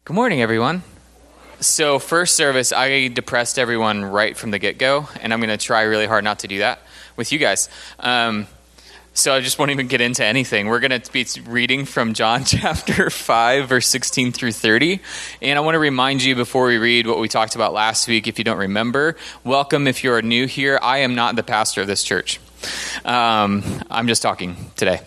Good morning, everyone. So first service, I depressed everyone right from the get-go, and I'm going to try really hard not to do that with you guys. So I just won't even get into anything. We're going to be reading from John chapter 5, verse 16 through 30. And I want to remind you before we read what we talked about last week, if you don't remember. Welcome if you're new here. I am not the pastor of this church. I'm just talking today.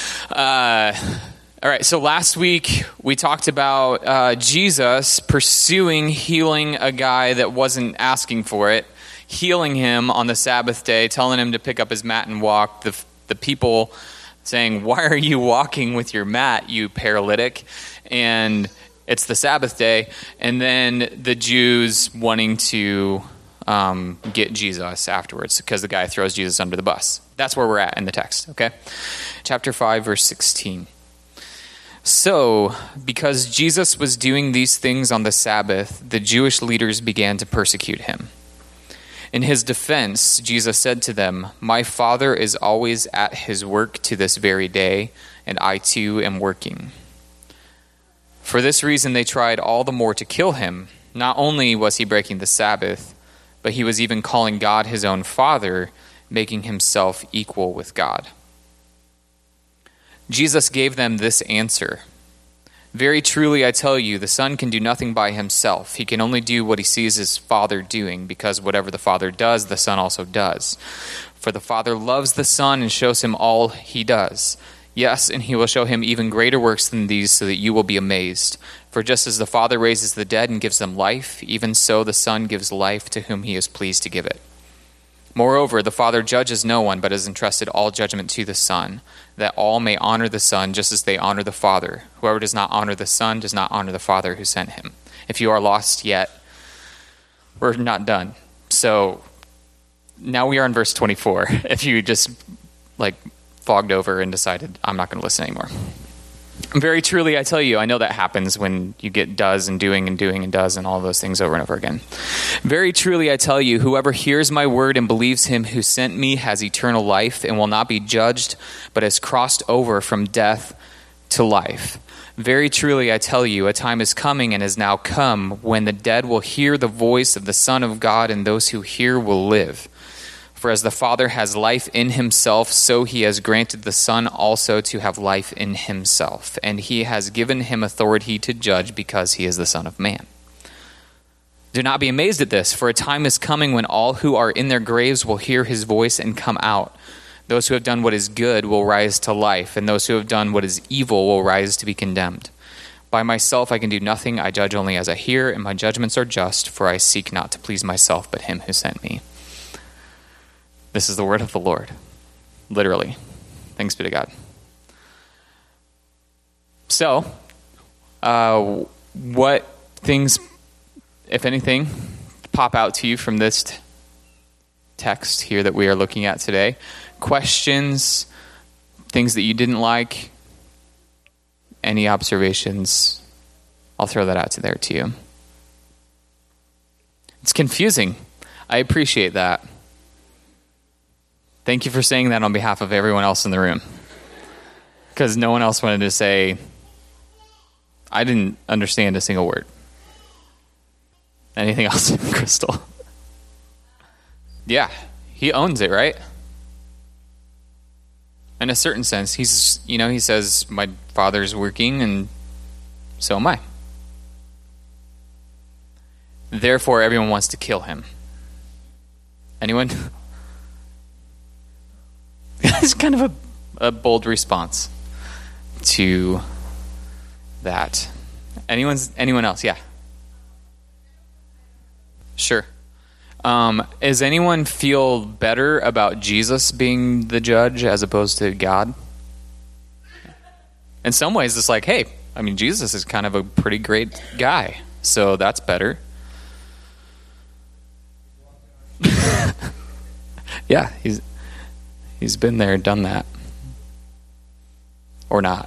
All right, so last week we talked about Jesus pursuing healing a guy that wasn't asking for it, healing him on the Sabbath day, telling him to pick up his mat and walk. The people saying, "Why are you walking with your mat, you paralytic?" And it's the Sabbath day. And then the Jews wanting to get Jesus afterwards because the guy throws Jesus under the bus. That's where we're at in the text, okay? Chapter 5, verse 16. So, because Jesus was doing these things on the Sabbath, the Jewish leaders began to persecute him. In his defense, Jesus said to them, "My Father is always at his work to this very day, and I too am working." For this reason, they tried all the more to kill him. Not only was he breaking the Sabbath, but he was even calling God his own Father, making himself equal with God. Jesus gave them this answer: "Very truly I tell you, the Son can do nothing by himself. He can only do what he sees his Father doing, because whatever the Father does, the Son also does. For the Father loves the Son and shows him all he does. Yes, and he will show him even greater works than these, so that you will be amazed. For just as the Father raises the dead and gives them life, even so the Son gives life to whom he is pleased to give it. Moreover, the Father judges no one, but has entrusted all judgment to the Son, that all may honor the Son just as they honor the Father. Whoever does not honor the Son does not honor the Father who sent him." If you are lost yet, we're not done. So now we are in verse 24. If you just fogged over and decided, I'm not going to listen anymore. "Very truly, I tell you," I know that happens when you get does and doing and does and all those things over and over again. "Very truly, I tell you, whoever hears my word and believes him who sent me has eternal life and will not be judged, but has crossed over from death to life. Very truly, I tell you, a time is coming and has now come when the dead will hear the voice of the Son of God, and those who hear will live. For as the Father has life in himself, so he has granted the Son also to have life in himself. And he has given him authority to judge, because he is the Son of Man. Do not be amazed at this, for a time is coming when all who are in their graves will hear his voice and come out. Those who have done what is good will rise to life, and those who have done what is evil will rise to be condemned. By myself I can do nothing. I judge only as I hear, and my judgments are just, for I seek not to please myself, but him who sent me." This is the word of the Lord. Literally. Thanks be to God. So, what things, if anything, pop out to you from this text here that we are looking at today? Questions, things that you didn't like, any observations? I'll throw that out to there to you. It's confusing. I appreciate that. Thank you for saying that on behalf of everyone else in the room. Because no one else wanted to say, I didn't understand a single word. Anything else, Crystal? Yeah, he owns it, right? In a certain sense, he says, my Father's working and so am I. Therefore, everyone wants to kill him. Anyone? It's kind of a bold response to that. Anyone else? Yeah. Sure. Does anyone feel better about Jesus being the judge as opposed to God? In some ways, it's like, hey, Jesus is kind of a pretty great guy, so that's better. Yeah, He's been there, done that. Or not.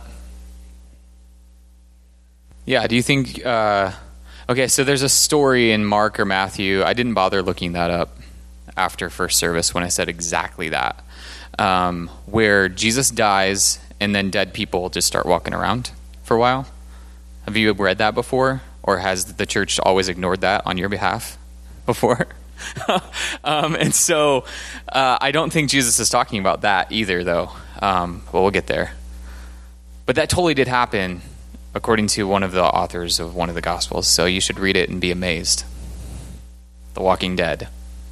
Yeah, do you think... okay, so there's a story in Mark or Matthew. I didn't bother looking that up after first service when I said exactly that. Where Jesus dies and then dead people just start walking around for a while. Have you read that before? Or has the church always ignored that on your behalf before? And so I don't think Jesus is talking about that either, though. Well, we'll get there. But that totally did happen, according to one of the authors of one of the Gospels. So you should read it and be amazed. The Walking Dead.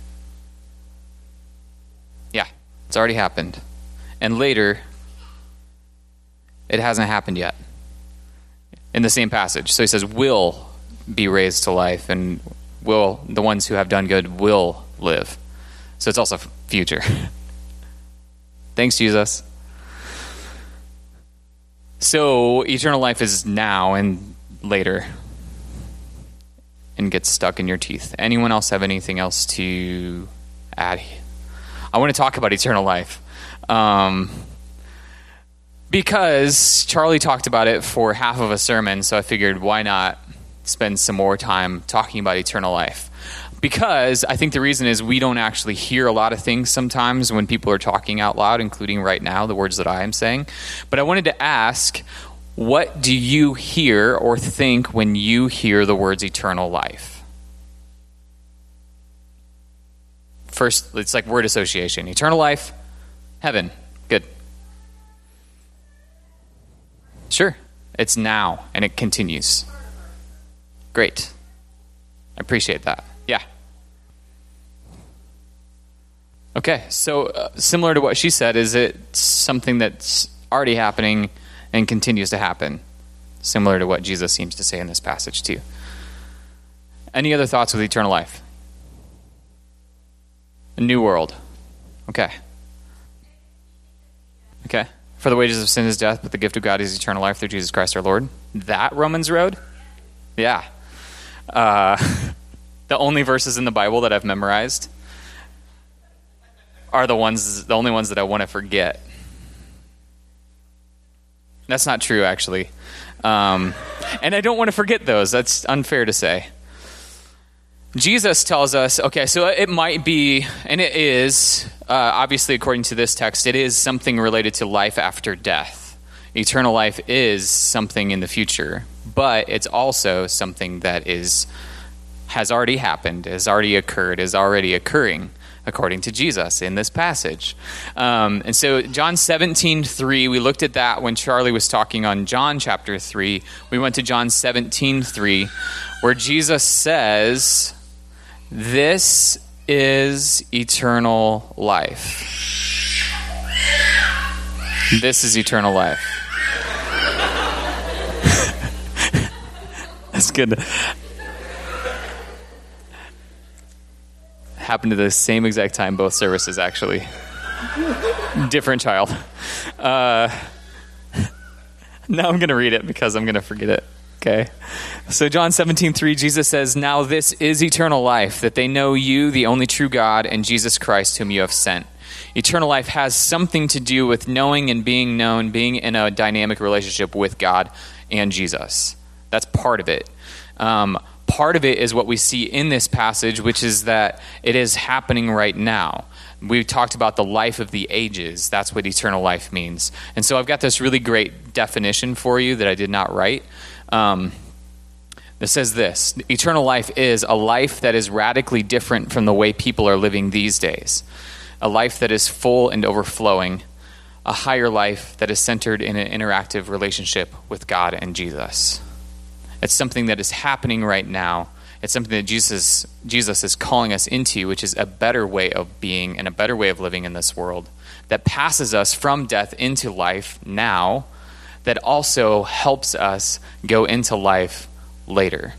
Yeah, it's already happened. And later, it hasn't happened yet. In the same passage. So he says, will be raised to life, and the ones who have done good will live. So it's also future. Thanks, Jesus. So eternal life is now and later, and gets stuck in your teeth. Anyone else have anything else to add? I want to talk about eternal life. Because Charlie talked about it for half of a sermon, so I figured why not spend some more time talking about eternal life. Because I think the reason is we don't actually hear a lot of things sometimes when people are talking out loud, including right now, the words that I am saying. But I wanted to ask, what do you hear or think when you hear the words eternal life? First, it's like word association. Eternal life, heaven. Good. Sure. It's now, and it continues. Great. I appreciate that. Yeah. Okay, so similar to what she said, is it something that's already happening and continues to happen? Similar to what Jesus seems to say in this passage too. Any other thoughts with eternal life? A new world. Okay. Okay. For the wages of sin is death, but the gift of God is eternal life through Jesus Christ our Lord. That Romans road? Yeah. The only verses in the Bible that I've memorized are the only ones that I want to forget. That's not true, actually. And I don't want to forget those. That's unfair to say. Jesus tells us, okay, so it might be, and it is, obviously according to this text, it is something related to life after death. Eternal life is something in the future, but it's also something that has already happened, has already occurred, is already occurring, according to Jesus in this passage. And so John 17:3, we looked at that when Charlie was talking on John chapter 3. We went to John 17:3, where Jesus says, "This is eternal life." This is eternal life. That's good. Happened to the same exact time, both services, actually. Different child. Now I'm going to read it because I'm going to forget it. Okay. So John 17:3, Jesus says, "Now this is eternal life, that they know you, the only true God, and Jesus Christ, whom you have sent." Eternal life has something to do with knowing and being known, being in a dynamic relationship with God and Jesus. That's part of it. Part of it is what we see in this passage, which is that it is happening right now. We talked about the life of the ages. That's what eternal life means. And so I've got this really great definition for you that I did not write. That says this: eternal life is a life that is radically different from the way people are living these days. A life that is full and overflowing. A higher life that is centered in an interactive relationship with God and Jesus. It's something that is happening right now. It's something that Jesus is calling us into, which is a better way of being and a better way of living in this world that passes us from death into life now, that also helps us go into life later.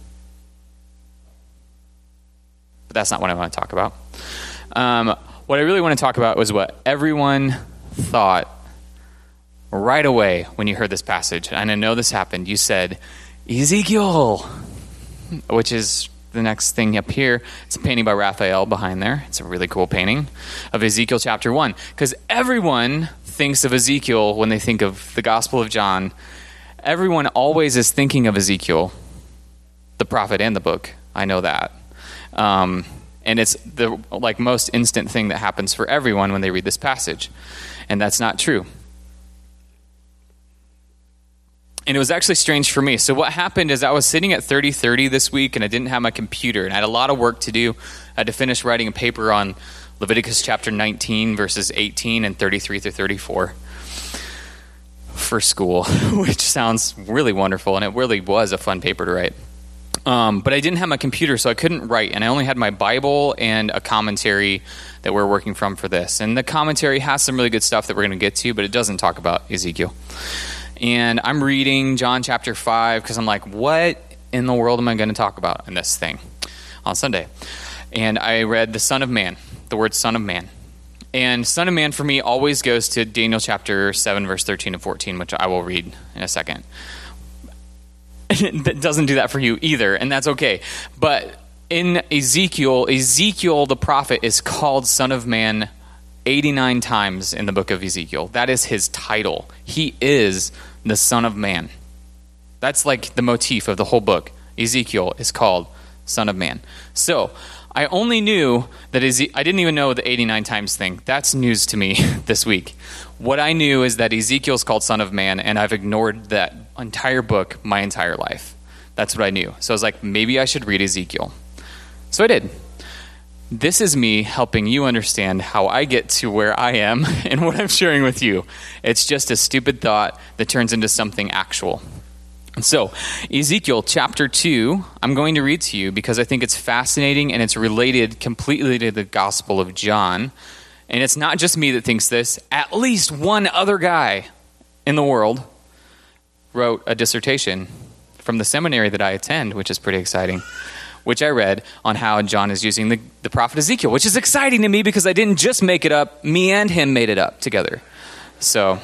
But that's not what I want to talk about. What I really want to talk about was what everyone thought right away when you heard this passage. And I know this happened. You said, Ezekiel, which is the next thing up here. It's a painting by Raphael behind there. It's a really cool painting of Ezekiel chapter 1. Because everyone thinks of Ezekiel when they think of the Gospel of John. Everyone always is thinking of Ezekiel, the prophet and the book. I know that. And it's the most instant thing that happens for everyone when they read this passage. And that's not true. And it was actually strange for me. So what happened is I was sitting at 30:30 this week, and I didn't have my computer, and I had a lot of work to do. I had to finish writing a paper on Leviticus chapter 19, verses 18 and 33 through 34 for school, which sounds really wonderful, and it really was a fun paper to write. But I didn't have my computer, so I couldn't write, and I only had my Bible and a commentary that we're working from for this. And the commentary has some really good stuff that we're going to get to, but it doesn't talk about Ezekiel. And I'm reading John chapter 5 because I'm like, what in the world am I going to talk about in this thing on Sunday? And I read the Son of Man, the word Son of Man. And Son of Man for me always goes to Daniel chapter 7, verse 13 and 14, which I will read in a second. It doesn't do that for you either, and that's okay. But in Ezekiel the prophet is called Son of Man 89 times in the book of Ezekiel. That is his title. He is the Son of Man. That's like the motif of the whole book. Ezekiel is called Son of Man. So I only knew that I didn't even know the 89 times thing. That's news to me this week. What I knew is that Ezekiel's called Son of Man, and I've ignored that entire book my entire life. That's what I knew. So I was like, maybe I should read Ezekiel. So I did. This is me helping you understand how I get to where I am and what I'm sharing with you. It's just a stupid thought that turns into something actual. And so, Ezekiel chapter 2, I'm going to read to you because I think it's fascinating and it's related completely to the Gospel of John. And it's not just me that thinks this. At least one other guy in the world wrote a dissertation from the seminary that I attend, which is pretty exciting, which I read on how John is using the prophet Ezekiel, which is exciting to me because I didn't just make it up. Me and him made it up together. So,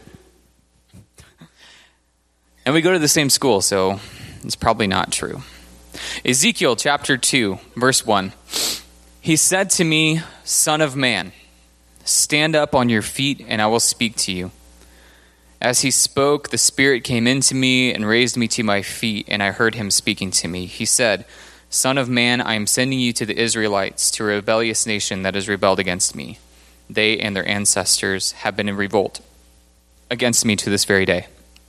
and we go to the same school, so it's probably not true. Ezekiel chapter 2, verse 1. He said to me, Son of man, stand up on your feet and I will speak to you. As he spoke, the Spirit came into me and raised me to my feet, and I heard him speaking to me. He said, Son of man, I am sending you to the Israelites, to a rebellious nation that has rebelled against me. They and their ancestors have been in revolt against me to this very day.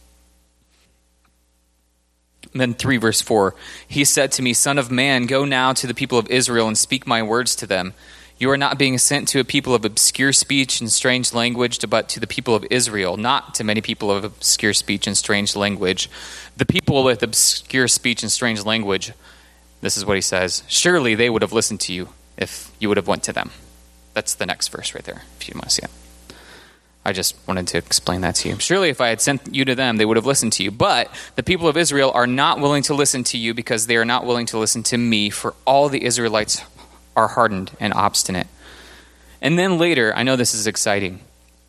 And then 3 verse 4, he said to me, Son of man, go now to the people of Israel and speak my words to them. You are not being sent to a people of obscure speech and strange language, but to the people of Israel, not to many people of obscure speech and strange language. The people with obscure speech and strange language, this is what he says, surely they would have listened to you if you would have went to them. That's the next verse right there, if you want to see it. I just wanted to explain that to you. Surely if I had sent you to them, they would have listened to you. But the people of Israel are not willing to listen to you because they are not willing to listen to me, for all the Israelites are hardened and obstinate. And then later, I know this is exciting.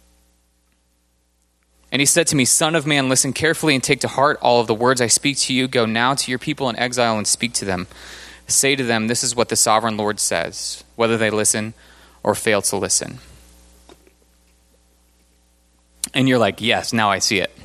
And he said to me, Son of man, listen carefully and take to heart all of the words I speak to you. Go now to your people in exile and speak to them. Say to them, this is what the sovereign Lord says, whether they listen or fail to listen. And you're like, yes, now I see it.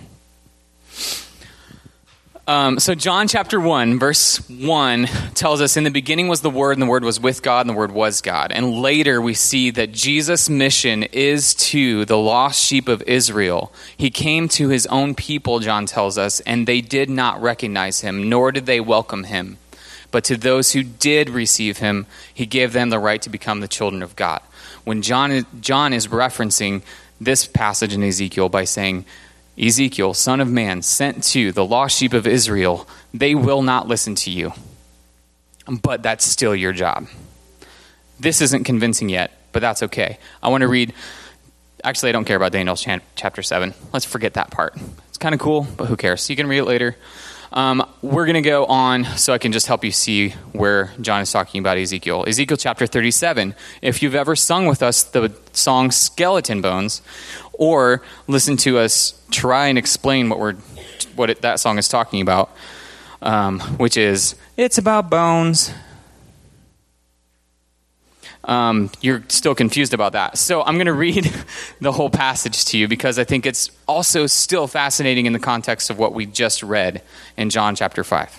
So John chapter 1, verse 1 tells us, in the beginning was the Word, and the Word was with God, and the Word was God. And later we see that Jesus' mission is to the lost sheep of Israel. He came to his own people, John tells us, and they did not recognize him, nor did they welcome him. But to those who did receive him, he gave them the right to become the children of God. When John is referencing this passage in Ezekiel by saying, Ezekiel, son of man, sent to the lost sheep of Israel, they will not listen to you. But that's still your job. This isn't convincing yet, but that's okay. I want to read, actually I don't care about Daniel chapter 7. Let's forget that part. It's kind of cool, but who cares? You can read it later. We're going to go on so I can just help you see where John is talking about Ezekiel. Ezekiel chapter 37. If you've ever sung with us the song Skeleton Bones, or listen to us try and explain that song is talking about, which is, it's about bones. You're still confused about that. So I'm going to read the whole passage to you because I think it's also still fascinating in the context of what we just read in John chapter 5.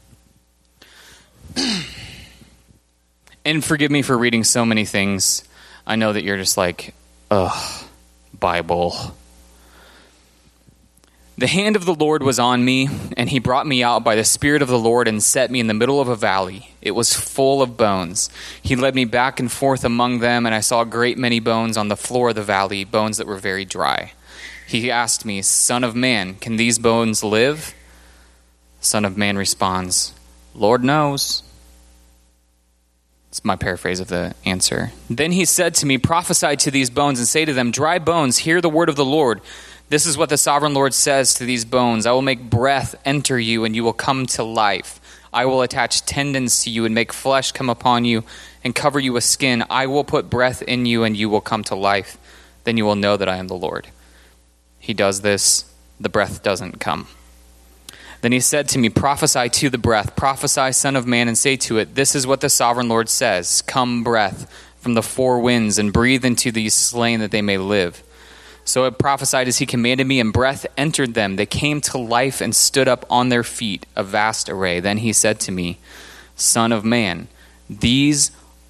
And forgive me for reading so many things. I know that you're just like, ugh, Bible. The hand of the Lord was on me, and he brought me out by the Spirit of the Lord and set me in the middle of a valley. It was full of bones. He led me back and forth among them, and I saw a great many bones on the floor of the valley, bones that were very dry. He asked me, Son of man, can these bones live? Son of man responds, Lord knows. It's my paraphrase of the answer. Then he said to me, prophesy to these bones and say to them, dry bones, hear the word of the Lord. This is what the sovereign Lord says to these bones. I will make breath enter you, and you will come to life. I will attach tendons to you and make flesh come upon you and cover you with skin. I will put breath in you, and you will come to life. Then you will know that I am the Lord. He does this. The breath doesn't come. Then he said to me, prophesy to the breath. Prophesy, son of man, and say to it, this is what the sovereign Lord says. Come, breath, from the four winds, and breathe into these slain that they may live. So I prophesied as he commanded me, and breath entered them. They came to life and stood up on their feet, a vast array. Then he said to me, Son of man, these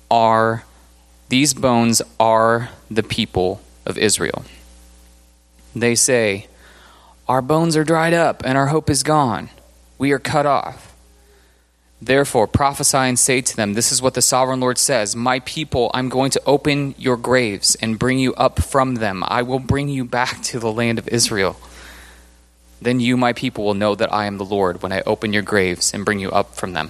bones are the people of Israel. They say, our bones are dried up, and our hope is gone. We are cut off. Therefore, prophesy and say to them, this is what the sovereign Lord says. My people, I'm going to open your graves and bring you up from them. I will bring you back to the land of Israel. Then you, my people, will know that I am the Lord when I open your graves and bring you up from them.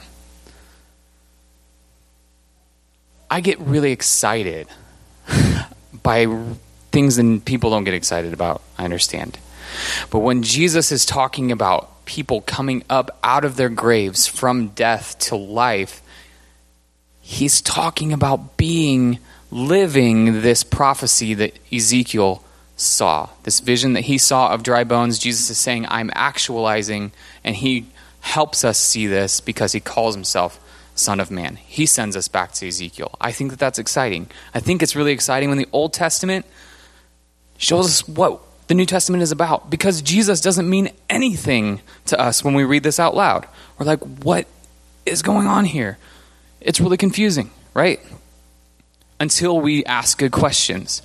I get really excited by things that people don't get excited about, I understand. But when Jesus is talking about people coming up out of their graves from death to life, he's talking about living this prophecy that Ezekiel saw. This vision that he saw of dry bones, Jesus is saying, I'm actualizing, and he helps us see this because he calls himself Son of Man. He sends us back to Ezekiel. I think that that's exciting. I think it's really exciting when the Old Testament shows us what the New Testament is about, because Jesus doesn't mean anything to us when we read this out loud. We're like, what is going on here? It's really confusing, right? Until we ask good questions.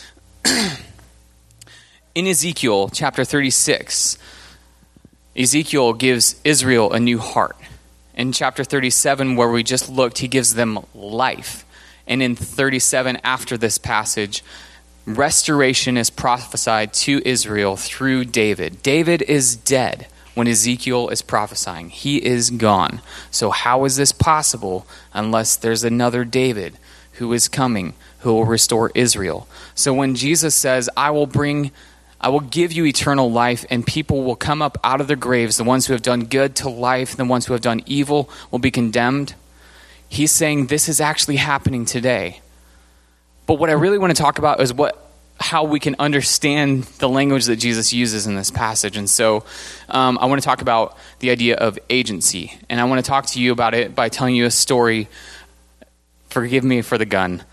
In Ezekiel chapter 36, Ezekiel gives Israel a new heart. In chapter 37, where we just looked, he gives them life. And in 37, after this passage, restoration is prophesied to Israel through David. David is dead when Ezekiel is prophesying. He is gone. So how is this possible unless there's another David who is coming, who will restore Israel? So when Jesus says, I will give you eternal life, and people will come up out of their graves, the ones who have done good to life, the ones who have done evil will be condemned, he's saying this is actually happening today. But what I really want to talk about is how we can understand the language that Jesus uses in this passage. And so I want to talk about the idea of agency. And I want to talk to you about it by telling you a story. Forgive me for the gun.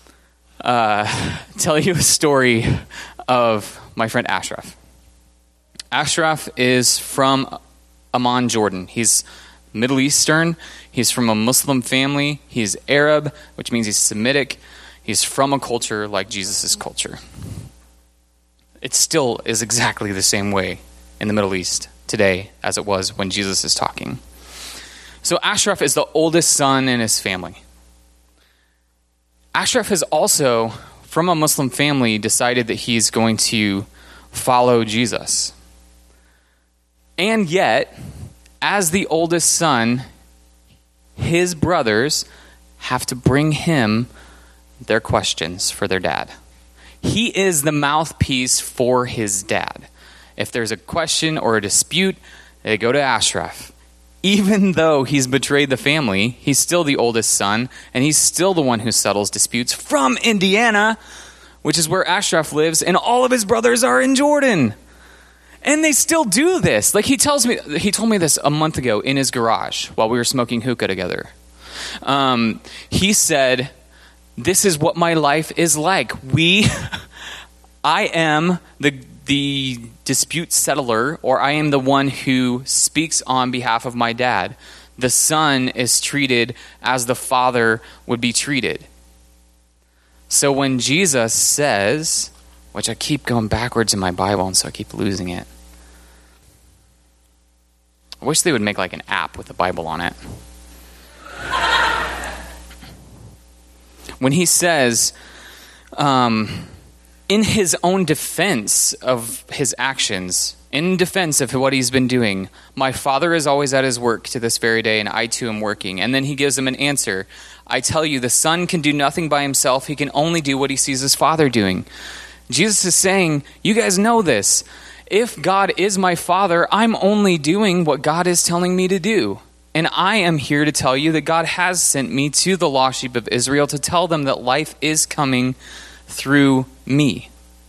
Tell you a story of my friend Ashraf. Ashraf is from Amman, Jordan. He's Middle Eastern. He's from a Muslim family. He's Arab, which means he's Semitic. He's from a culture like Jesus' culture. It still is exactly the same way in the Middle East today as it was when Jesus is talking. So Ashraf is the oldest son in his family. Ashraf has also, from a Muslim family, decided that he's going to follow Jesus. And yet, as the oldest son, his brothers have to bring him their questions for their dad. He is the mouthpiece for his dad. If there's a question or a dispute, they go to Ashraf. Even though he's betrayed the family, he's still the oldest son, and he's still the one who settles disputes from Indiana, which is where Ashraf lives, and all of his brothers are in Jordan. And they still do this. Like he told me this a month ago in his garage while we were smoking hookah together. He said, this is what my life is like. I am the dispute settler, or I am the one who speaks on behalf of my dad. The son is treated as the father would be treated. So when Jesus says, which I keep going backwards in my Bible, and so I keep losing it. I wish they would make like an app with the Bible on it. When he says, in his own defense of his actions, in defense of what he's been doing, my Father is always at his work to this very day, and I too am working. And then he gives them an answer. I tell you, the Son can do nothing by himself. He can only do what he sees his Father doing. Jesus is saying, you guys know this. If God is my Father, I'm only doing what God is telling me to do. And I am here to tell you that God has sent me to the lost sheep of Israel to tell them that life is coming through me.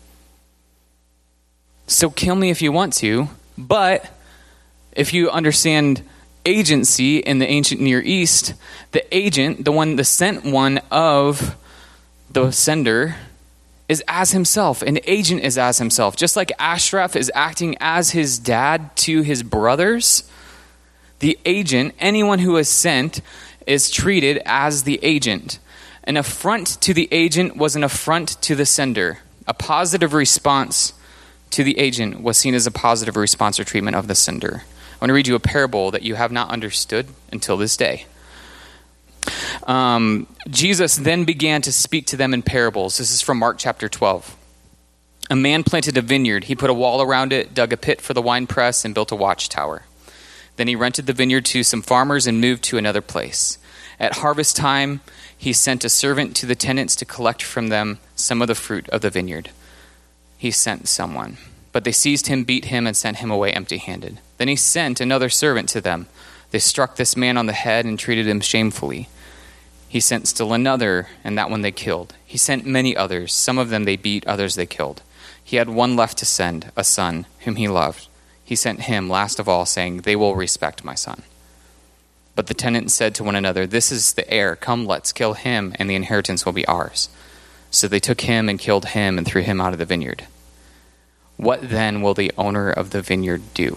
So kill me if you want to, but if you understand agency in the ancient Near East, the agent, the sent one of the sender, is as himself. An agent is as himself. Just like Ashraf is acting as his dad to his brothers, the agent, anyone who is sent, is treated as the agent. An affront to the agent was an affront to the sender. A positive response to the agent was seen as a positive response or treatment of the sender. I want to read you a parable that you have not understood until this day. Jesus then began to speak to them in parables. This is from Mark chapter 12. A man planted a vineyard. He put a wall around it, dug a pit for the winepress, and built a watchtower. Then he rented the vineyard to some farmers and moved to another place. At harvest time, he sent a servant to the tenants to collect from them some of the fruit of the vineyard. He sent someone, but they seized him, beat him, and sent him away empty-handed. Then he sent another servant to them. They struck this man on the head and treated him shamefully. He sent still another, and that one they killed. He sent many others. Some of them they beat, others they killed. He had one left to send, a son, whom he loved. He sent him last of all, saying, they will respect my son. But the tenants said to one another, this is the heir. Come, let's kill him, and the inheritance will be ours. So they took him and killed him and threw him out of the vineyard. What then will the owner of the vineyard do?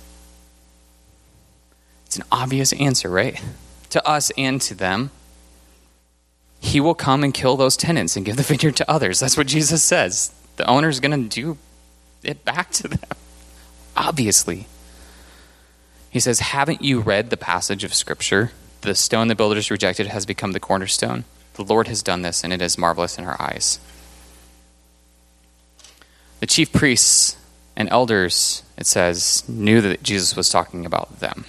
It's an obvious answer, right? To us and to them. He will come and kill those tenants and give the vineyard to others. That's what Jesus says. The owner's going to do it back to them. Obviously. He says, haven't you read the passage of Scripture? The stone the builders rejected has become the cornerstone. The Lord has done this, and it is marvelous in our eyes. The chief priests and elders, it says, knew that Jesus was talking about them.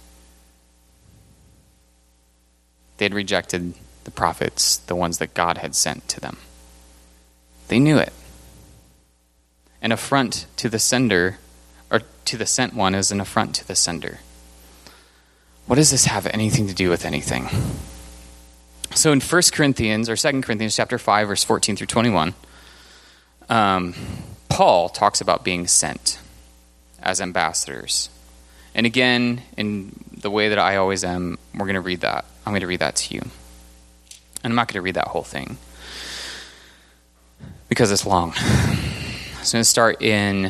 They had rejected the prophets, the ones that God had sent to them. They knew it. An affront to the sender, or to the sent one, is an affront to the sender. What does this have anything to do with anything? So in 1 Corinthians, or 2 Corinthians chapter 5, verse 14 through 21, Paul talks about being sent as ambassadors. And again, in the way that I always am, we're going to read that. I'm going to read that to you. And I'm not going to read that whole thing because it's long. So I'm going to start in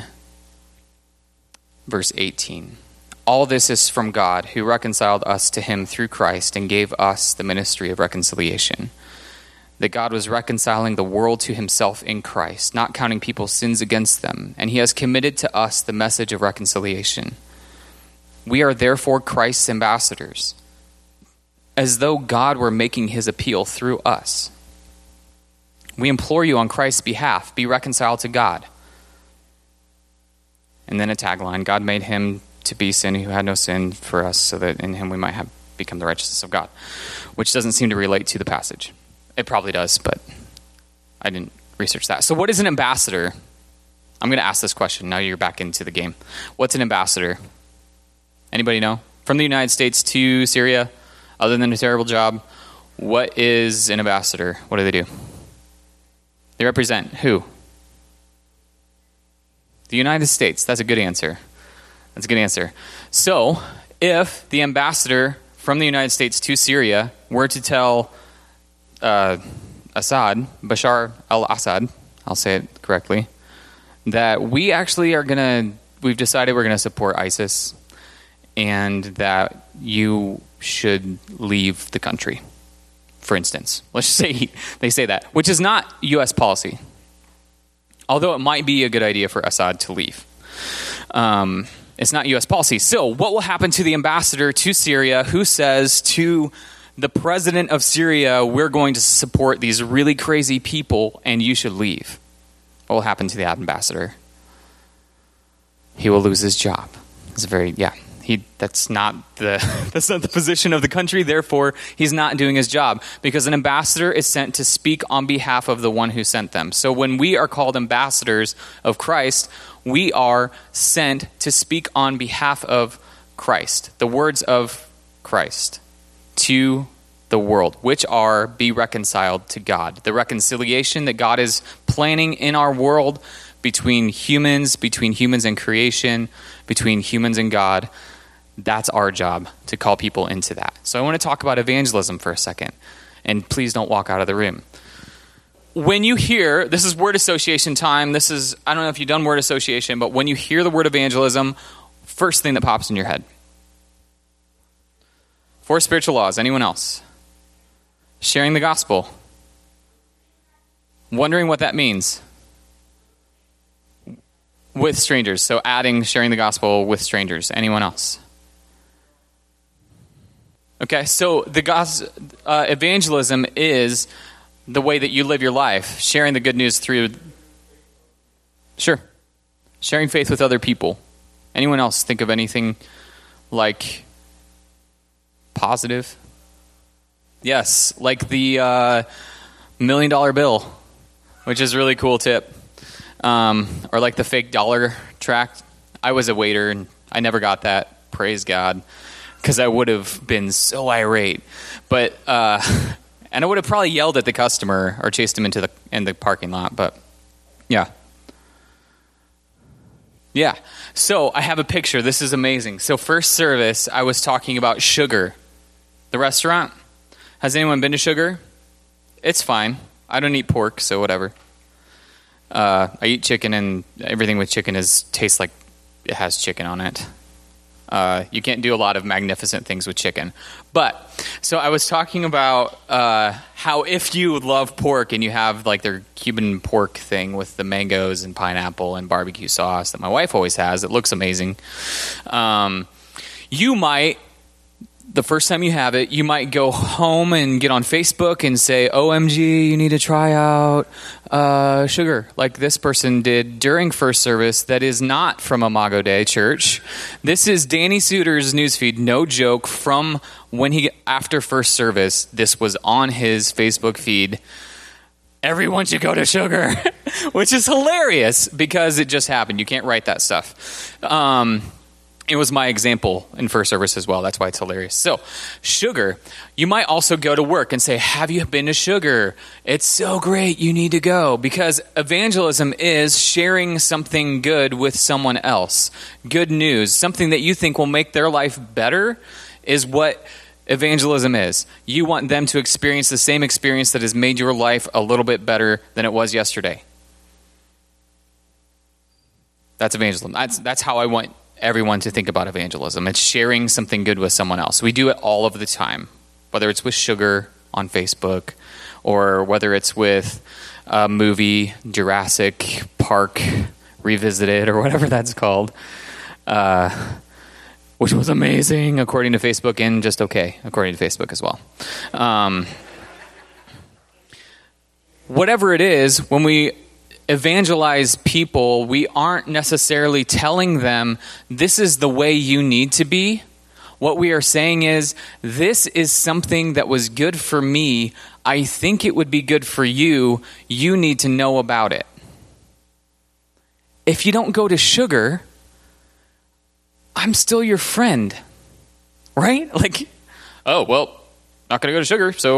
verse 18. All this is from God, who reconciled us to him through Christ and gave us the ministry of reconciliation. That God was reconciling the world to himself in Christ, not counting people's sins against them, and he has committed to us the message of reconciliation. We are therefore Christ's ambassadors, as though God were making his appeal through us. We implore you on Christ's behalf, be reconciled to God. And then a tagline, God made him to be sin who had no sin for us, so that in him we might have become the righteousness of God, which doesn't seem to relate to the passage. It probably does, but I didn't research that. So what is an ambassador? I'm going to ask this question. Now you're back into the game. What's an ambassador? Anybody know? From the United States to Syria, other than a terrible job, what is an ambassador? What do? They represent who? The United States. That's a good answer. That's a good answer. So, if the ambassador from the United States to Syria were to tell Bashar al-Assad, I'll say it correctly, that we actually we've decided we're going to support ISIS and that you should leave the country, for instance. Let's just say they say that, which is not U.S. policy, although it might be a good idea for Assad to leave. It's not U.S. policy. So what will happen to the ambassador to Syria who says to the president of Syria, we're going to support these really crazy people and you should leave? What will happen to the ambassador? He will lose his job. That's not the position of the country. Therefore, he's not doing his job, because an ambassador is sent to speak on behalf of the one who sent them. So when we are called ambassadors of Christ, we are sent to speak on behalf of Christ, the words of Christ to the world, which are be reconciled to God. The reconciliation that God is planning in our world between humans and creation, between humans and God. That's our job, to call people into that. So I want to talk about evangelism for a second, and please don't walk out of the room. When you hear, this is word association time. I don't know if you've done word association, but when you hear the word evangelism, first thing that pops in your head. 4 spiritual laws. Anyone else? Sharing the gospel. Wondering what that means. With strangers. So sharing the gospel with strangers. Anyone else? Okay, so evangelism is the way that you live your life, sharing the good news through, sharing faith with other people. Anyone else think of anything like positive? Yes, like the $1 million bill, which is a really cool tip. Or like the fake dollar tract. I was a waiter and I never got that. Praise God. Because I would have been so irate. But, and I would have probably yelled at the customer or chased him in the parking lot. But, yeah. Yeah. So I have a picture. This is amazing. So first service, I was talking about Sugar, the restaurant. Has anyone been to Sugar? It's fine. I don't eat pork, so whatever. I eat chicken, and everything with chicken tastes like it has chicken on it. You can't do a lot of magnificent things with chicken. But, so I was talking about how if you love pork and you have like their Cuban pork thing with the mangoes and pineapple and barbecue sauce that my wife always has, it looks amazing. You might, the first time you have it, you might go home and get on Facebook and say, OMG, you need to try out Sugar, like this person did during first service that is not from Imago Dei Church. This is Danny Suter's newsfeed, no joke, from after first service. This was on his Facebook feed. Everyone should go to Sugar, which is hilarious because it just happened. You can't write that stuff. It was my example in first service as well. That's why it's hilarious. So, Sugar. You might also go to work and say, have you been to Sugar? It's so great. You need to go. Because evangelism is sharing something good with someone else. Good news. Something that you think will make their life better is what evangelism is. You want them to experience the same experience that has made your life a little bit better than it was yesterday. That's evangelism. That's how I want everyone to think about evangelism. It's sharing something good with someone else. We do it all of the time, whether it's with Sugar on Facebook or whether it's with a movie, Jurassic Park Revisited or whatever that's called, which was amazing according to Facebook and just okay according to Facebook as well. Whatever it is, when we evangelize people, we aren't necessarily telling them this is the way you need to be. What we are saying is, this is something that was good for me. I think it would be good for you. You need to know about it. If you don't go to Sugar, I'm still your friend. Right? Like, oh, well, not going to go to Sugar, so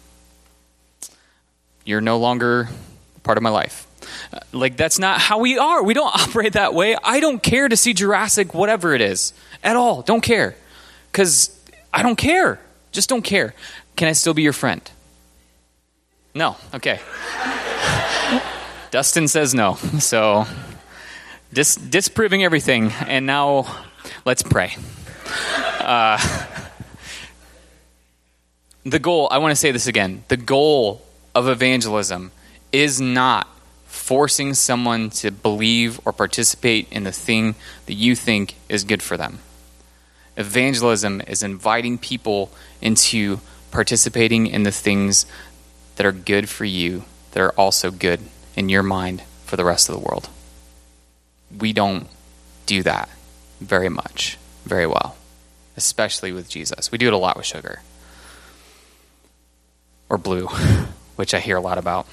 you're no longer part of my life. Like, that's not how we are. We don't operate that way. I don't care to see Jurassic, whatever it is, at all. Don't care. Because I don't care. Just don't care. Can I still be your friend? No. Okay. Dustin says no. So, disproving everything. And now, let's pray. The goal, I want to say this again. The goal of evangelism is not forcing someone to believe or participate in the thing that you think is good for them. Evangelism is inviting people into participating in the things that are good for you, that are also good in your mind for the rest of the world. We don't do that very much, very well, especially with Jesus. We do it a lot with sugar. Or blue, which I hear a lot about.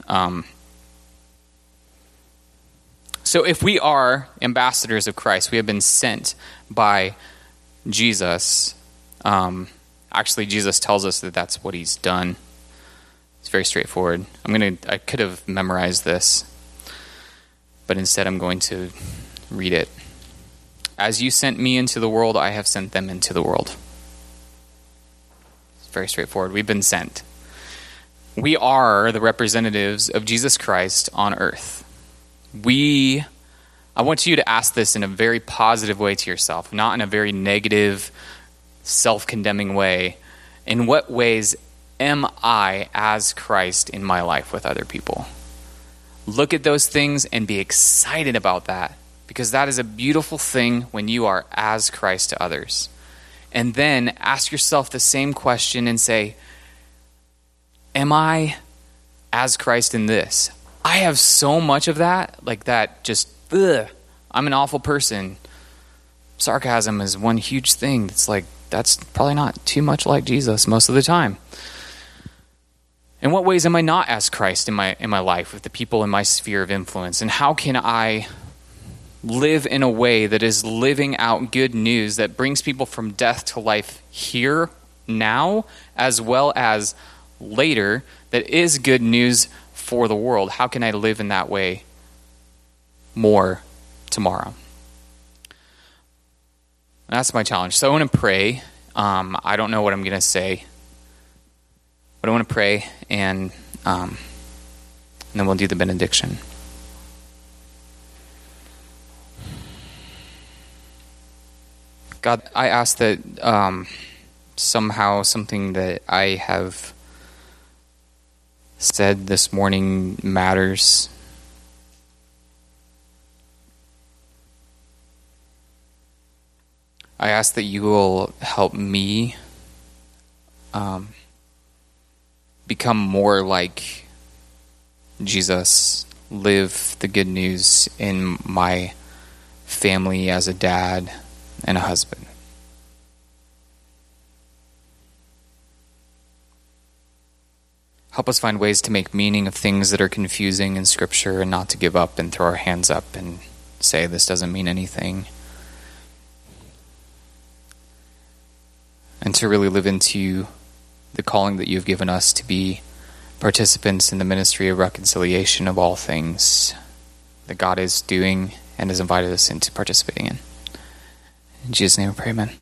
So if we are ambassadors of Christ, we have been sent by Jesus. Actually, Jesus tells us that that's what he's done. It's very straightforward. I could have memorized this, but instead I'm going to read it. As you sent me into the world, I have sent them into the world. It's very straightforward. We've been sent. We are the representatives of Jesus Christ on earth. I want you to ask this in a very positive way to yourself, not in a very negative, self-condemning way. In what ways am I as Christ in my life with other people? Look at those things and be excited about that, because that is a beautiful thing when you are as Christ to others. And then ask yourself the same question and say, am I as Christ in this? I have so much of that, like that just, I'm an awful person. Sarcasm is one huge thing that's probably not too much like Jesus most of the time. In what ways am I not as Christ in my life with the people in my sphere of influence? And how can I live in a way that is living out good news that brings people from death to life here, now, as well as later, that is good news for the world? How can I live in that way more tomorrow? That's my challenge. So I want to pray. I don't know what I'm going to say, but I want to pray, and then we'll do the benediction. God, I ask that somehow something that I have said this morning matters. I ask that you will help me become more like Jesus, live the good news in my family as a dad and a husband. Help us find ways to make meaning of things that are confusing in Scripture, and not to give up and throw our hands up and say this doesn't mean anything. And to really live into the calling that you've given us to be participants in the ministry of reconciliation of all things that God is doing and has invited us into participating in. In Jesus' name we pray, amen.